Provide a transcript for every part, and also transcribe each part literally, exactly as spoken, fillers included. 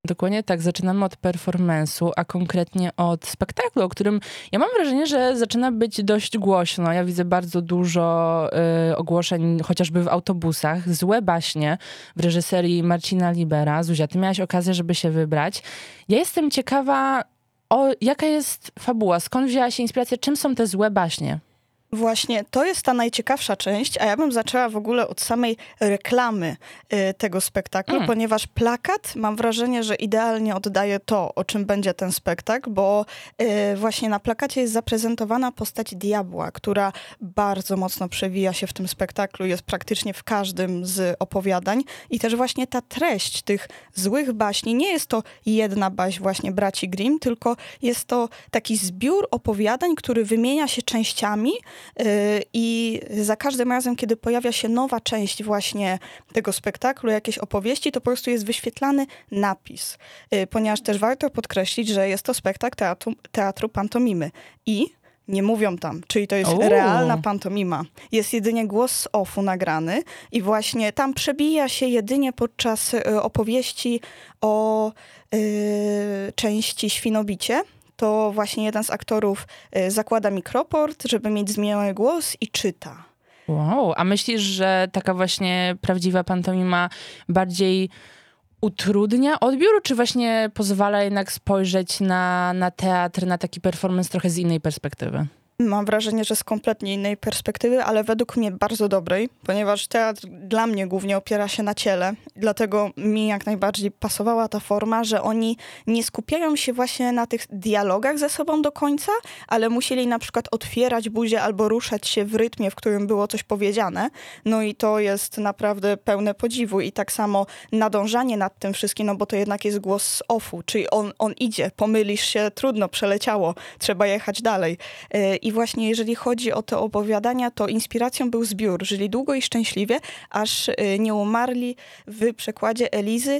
Dokładnie tak, zaczynamy od performance'u, a konkretnie od spektaklu, o którym ja mam wrażenie, że zaczyna być dość głośno. Ja widzę bardzo dużo y, ogłoszeń, chociażby w autobusach. Złe baśnie w reżyserii Marcina Libera. Zuzia, ty miałaś okazję, żeby się wybrać. Ja jestem ciekawa, o, jaka jest fabuła, skąd wzięła się inspiracja, czym są te złe baśnie? Właśnie, to jest ta najciekawsza część, a ja bym zaczęła w ogóle od samej reklamy y, tego spektaklu, mm. ponieważ plakat, mam wrażenie, że idealnie oddaje to, o czym będzie ten spektakl, bo y, właśnie na plakacie jest zaprezentowana postać diabła, która bardzo mocno przewija się w tym spektaklu, jest praktycznie w każdym z opowiadań i też właśnie ta treść tych złych baśni, nie jest to jedna baśń właśnie braci Grimm, tylko jest to taki zbiór opowiadań, który wymienia się częściami, i za każdym razem, kiedy pojawia się nowa część właśnie tego spektaklu, jakieś opowieści, to po prostu jest wyświetlany napis. Ponieważ też warto podkreślić, że jest to spektakl teatru, teatru pantomimy. I nie mówią tam, czyli to jest Uuu. realna pantomima. Jest jedynie głos z offu nagrany i właśnie tam przebija się jedynie podczas opowieści o y, części Świnobicie. To właśnie jeden z aktorów y, zakłada mikroport, żeby mieć zmieniony głos i czyta. Wow, a myślisz, że taka właśnie prawdziwa pantomima bardziej utrudnia odbiór, czy właśnie pozwala jednak spojrzeć na, na teatr, na taki performance trochę z innej perspektywy? Mam wrażenie, że z kompletnie innej perspektywy, ale według mnie bardzo dobrej, ponieważ teatr dla mnie głównie opiera się na ciele. Dlatego mi jak najbardziej pasowała ta forma, że oni nie skupiają się właśnie na tych dialogach ze sobą do końca, ale musieli na przykład otwierać buzię albo ruszać się w rytmie, w którym było coś powiedziane. No i to jest naprawdę pełne podziwu. I tak samo nadążanie nad tym wszystkim, no bo to jednak jest głos z offu, czyli on, on idzie, pomylisz się, trudno, przeleciało, trzeba jechać dalej. I właśnie jeżeli chodzi o te opowiadania, to inspiracją był zbiór Żyli długo i szczęśliwie, aż nie umarli w przekładzie Elizy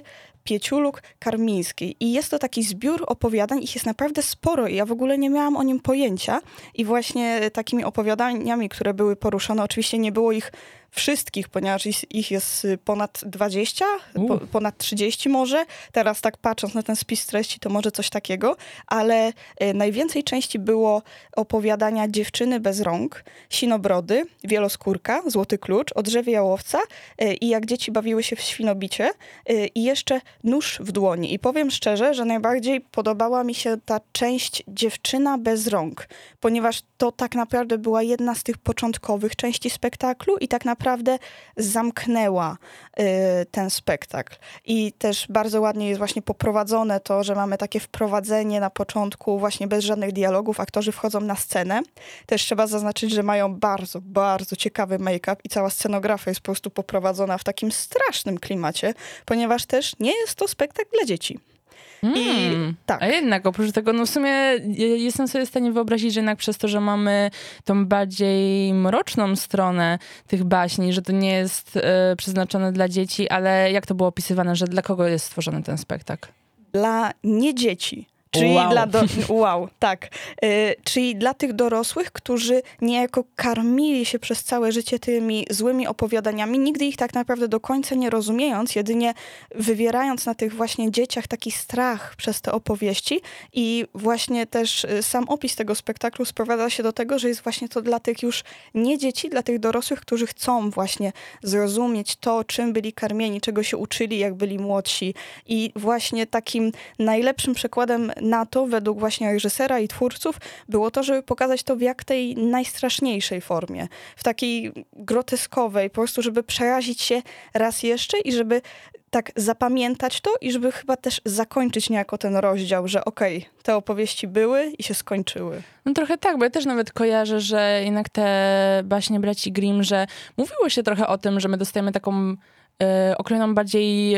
Pieciuluk-Karmińskiej. I jest to taki zbiór opowiadań, ich jest naprawdę sporo i ja w ogóle nie miałam o nim pojęcia. I właśnie takimi opowiadaniami, które były poruszone, oczywiście nie było ich wszystkich, ponieważ ich jest ponad dwadzieścia, po, ponad trzydzieści może. Teraz tak patrząc na ten spis treści, to może coś takiego, ale y, najwięcej części było opowiadania Dziewczyny bez rąk, Sinobrody, Wieloskórka, Złoty klucz, O drzewie jałowca y, i Jak dzieci bawiły się w świnobicie y, i jeszcze Nóż w dłoni. I powiem szczerze, że najbardziej podobała mi się ta część Dziewczyna bez rąk, ponieważ to tak naprawdę była jedna z tych początkowych części spektaklu i tak naprawdę naprawdę zamknęła y, ten spektakl. I też bardzo ładnie jest właśnie poprowadzone to, że mamy takie wprowadzenie na początku właśnie bez żadnych dialogów. Aktorzy wchodzą na scenę. Też trzeba zaznaczyć, że mają bardzo, bardzo ciekawy make-up i cała scenografia jest po prostu poprowadzona w takim strasznym klimacie, ponieważ też nie jest to spektakl dla dzieci. Mm, I tak. A jednak oprócz tego, no w sumie jestem sobie w stanie wyobrazić, że jednak przez to, że mamy tą bardziej mroczną stronę tych baśni, że to nie jest e, przeznaczone dla dzieci, ale jak to było opisywane, że dla kogo jest stworzony ten spektakl? Dla nie dzieci. Czyli wow. dla do... wow, tak. Y, czyli dla tych dorosłych, którzy niejako karmili się przez całe życie tymi złymi opowiadaniami, nigdy ich tak naprawdę do końca nie rozumiejąc, jedynie wywierając na tych właśnie dzieciach taki strach przez te opowieści i właśnie też y, sam opis tego spektaklu sprowadza się do tego, że jest właśnie to dla tych już nie dzieci, dla tych dorosłych, którzy chcą właśnie zrozumieć to, czym byli karmieni, czego się uczyli, jak byli młodsi. I właśnie takim najlepszym przykładem na to, według właśnie reżysera i twórców, było to, żeby pokazać to w jak tej najstraszniejszej formie. W takiej groteskowej, po prostu, żeby przerazić się raz jeszcze i żeby tak zapamiętać to i żeby chyba też zakończyć niejako ten rozdział, że okej, okay, te opowieści były i się skończyły. No trochę tak, bo ja też nawet kojarzę, że jednak te baśnie braci Grimm, że mówiło się trochę o tym, że my dostajemy taką e, okrojoną bardziej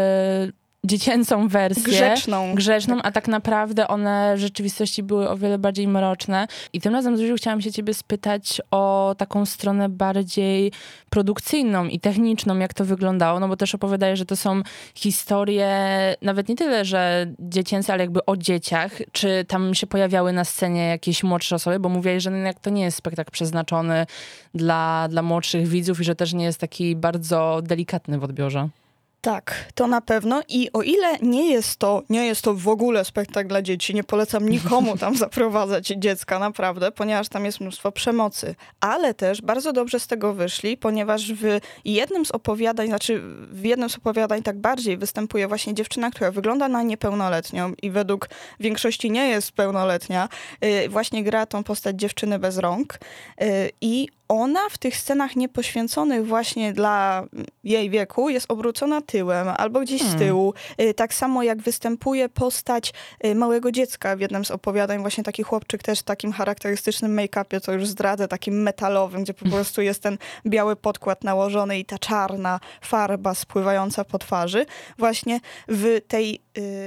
e, dziecięcą wersję. Grzeczną. Grzeczną, tak. A tak naprawdę one w rzeczywistości były o wiele bardziej mroczne. I tym razem, Zuziu, chciałam się ciebie spytać o taką stronę bardziej produkcyjną i techniczną, jak to wyglądało, no bo też opowiadajesz, że to są historie nawet nie tyle, że dziecięce, ale jakby o dzieciach. Czy tam się pojawiały na scenie jakieś młodsze osoby? Bo mówiłeś, że jak to nie jest spektakl przeznaczony dla, dla młodszych widzów i że też nie jest taki bardzo delikatny w odbiorze. Tak, to na pewno i o ile nie jest to, nie jest to w ogóle spektakl dla dzieci, nie polecam nikomu tam zaprowadzać dziecka, naprawdę, ponieważ tam jest mnóstwo przemocy, ale też bardzo dobrze z tego wyszli, ponieważ w jednym z opowiadań, znaczy w jednym z opowiadań tak bardziej występuje właśnie dziewczyna, która wygląda na niepełnoletnią i według większości nie jest pełnoletnia, właśnie gra tą postać dziewczyny bez rąk i ona w tych scenach niepoświęconych właśnie dla jej wieku jest obrócona tyłem albo gdzieś z tyłu. Hmm. Tak samo jak występuje postać małego dziecka w jednym z opowiadań. Właśnie taki chłopczyk też w takim charakterystycznym make-upie, co już zdradzę, takim metalowym, gdzie po prostu jest ten biały podkład nałożony i ta czarna farba spływająca po twarzy. Właśnie w tej,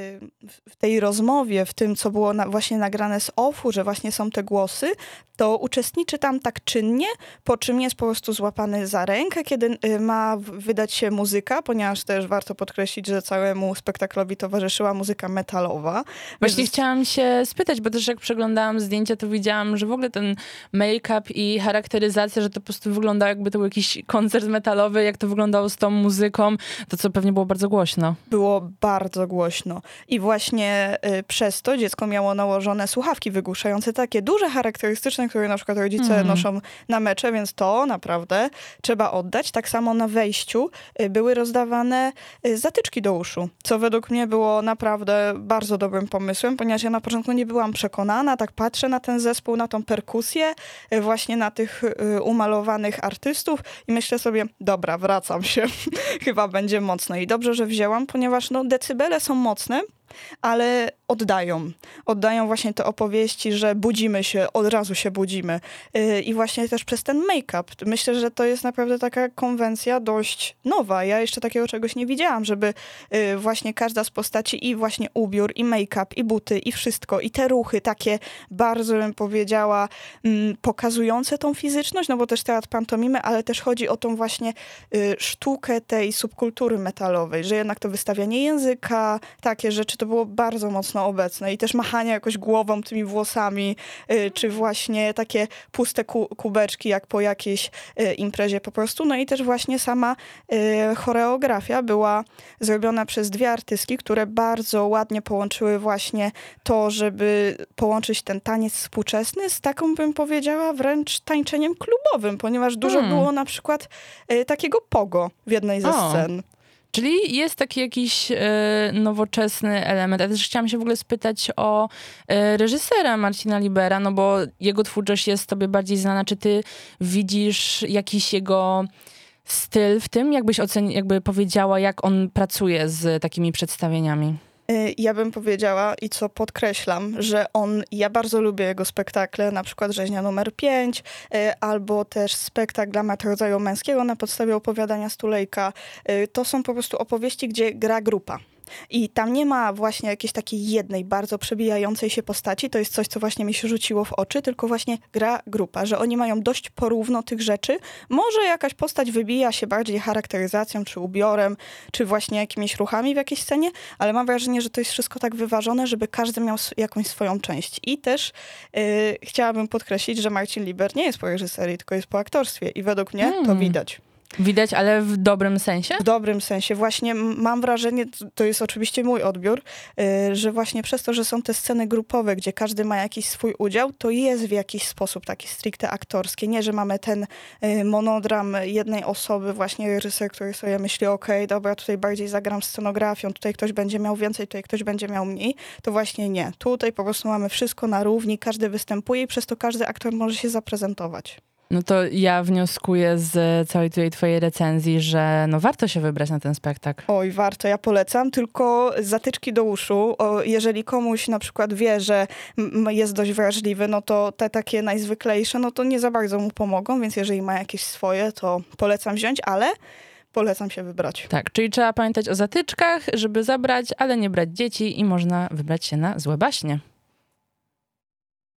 w tej rozmowie, w tym, co było na, właśnie nagrane z offu, że właśnie są te głosy, to uczestniczy tam tak czynnie, po czym jest po prostu złapany za rękę, kiedy ma wydać się muzyka, ponieważ też warto podkreślić, że całemu spektaklowi towarzyszyła muzyka metalowa. Właśnie Więc... chciałam się spytać, bo też jak przeglądałam zdjęcia, to widziałam, że w ogóle ten make-up i charakteryzacja, że to po prostu wyglądało, jakby to był jakiś koncert metalowy, jak to wyglądało z tą muzyką, to co pewnie było bardzo głośno. Było bardzo głośno. I właśnie y, przez to dziecko miało nałożone słuchawki wygłuszające, takie duże, charakterystyczne, które na przykład rodzice mm. noszą na mecze, więc to naprawdę trzeba oddać. Tak samo na wejściu y, były rozdawane y, zatyczki do uszu, co według mnie było naprawdę bardzo dobrym pomysłem, ponieważ ja na początku nie byłam przekonana, tak patrzę na ten zespół, na tą perkusję, y, właśnie na tych y, umalowanych artystów i myślę sobie, dobra, wracam się. Chyba będzie mocno. I dobrze, że wzięłam, ponieważ no, decybele są mocne, ale oddają. Oddają właśnie te opowieści, że budzimy się, od razu się budzimy. Yy, I właśnie też przez ten make-up. Myślę, że to jest naprawdę taka konwencja dość nowa. Ja jeszcze takiego czegoś nie widziałam, żeby yy, właśnie każda z postaci i właśnie ubiór, i make-up, i buty, i wszystko, i te ruchy takie bardzo, bym powiedziała, mm, pokazujące tą fizyczność, no bo też teatr pantomimy, ale też chodzi o tą właśnie yy, sztukę tej subkultury metalowej, że jednak to wystawianie języka, takie rzeczy, to było bardzo mocno obecne i też machanie jakoś głową tymi włosami, y, czy właśnie takie puste ku, kubeczki, jak po jakiejś y, imprezie po prostu. No i też właśnie sama y, choreografia była zrobiona przez dwie artystki, które bardzo ładnie połączyły właśnie to, żeby połączyć ten taniec współczesny z taką, bym powiedziała, wręcz tańczeniem klubowym, ponieważ dużo hmm. było na przykład y, takiego pogo w jednej ze o. scen. Czyli jest taki jakiś e, nowoczesny element. Ja też chciałam się w ogóle spytać o e, reżysera Marcina Libera, no bo jego twórczość jest tobie bardziej znana. Czy ty widzisz jakiś jego styl w tym? Jakbyś ocen- jakby powiedziała, jak on pracuje z takimi przedstawieniami? Ja bym powiedziała i co podkreślam, że on, ja bardzo lubię jego spektakle, na przykład Rzeźnia numer pięć, albo też spektakl Dramat rodzaju męskiego na podstawie opowiadania Stulejka. To są po prostu opowieści, gdzie gra grupa. I tam nie ma właśnie jakiejś takiej jednej, bardzo przebijającej się postaci. To jest coś, co właśnie mi się rzuciło w oczy, tylko właśnie gra grupa, że oni mają dość porówno tych rzeczy. Może jakaś postać wybija się bardziej charakteryzacją, czy ubiorem, czy właśnie jakimiś ruchami w jakiejś scenie, ale mam wrażenie, że to jest wszystko tak wyważone, żeby każdy miał jakąś swoją część. I też yy, chciałabym podkreślić, że Marcin Liber nie jest po reżyserii, tylko jest po aktorstwie. I według mnie hmm. to widać. Widać, ale w dobrym sensie? W dobrym sensie. Właśnie mam wrażenie, to jest oczywiście mój odbiór, że właśnie przez to, że są te sceny grupowe, gdzie każdy ma jakiś swój udział, to jest w jakiś sposób taki stricte aktorski. Nie, że mamy ten monodram jednej osoby, właśnie reżyser, który sobie myśli, okej, okay, dobra, tutaj bardziej zagram scenografią, tutaj ktoś będzie miał więcej, tutaj ktoś będzie miał mniej. To właśnie nie. Tutaj po prostu mamy wszystko na równi, każdy występuje i przez to każdy aktor może się zaprezentować. No to ja wnioskuję z całej tej twojej recenzji, że no warto się wybrać na ten spektakl. Oj, warto, ja polecam, tylko zatyczki do uszu. O, jeżeli komuś na przykład wie, że m- jest dość wrażliwy, no to te takie najzwyklejsze, no to nie za bardzo mu pomogą, więc jeżeli ma jakieś swoje, to polecam wziąć, ale polecam się wybrać. Tak, czyli trzeba pamiętać o zatyczkach, żeby zabrać, ale nie brać dzieci i można wybrać się na Złe baśnie.